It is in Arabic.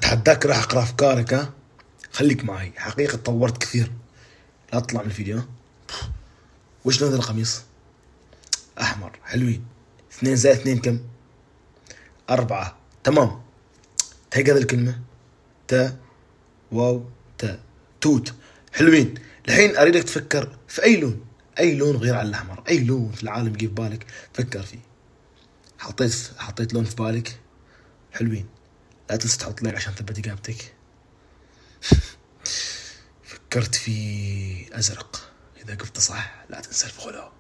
اتحداك راح اقرا افكارك. ها خليك معي، حقيقة تطورت كثير. لا تطلع من الفيديو. ها وش لون القميص؟ احمر. حلوين. 2 زائد 2 كم؟ 4. تمام. تهيئ هذه الكلمة. تا واو تا توت. حلوين. الحين اريدك تفكر في اي لون، اي لون غير عن الاحمر، اي لون في العالم يجي في بالك فكر فيه. حطيت لون في بالك. حلوين. لا تنسى تحط لايك عشان تثبت اجابتك. فكرت في ازرق، اذا قفت صح لا تنسى الفولو.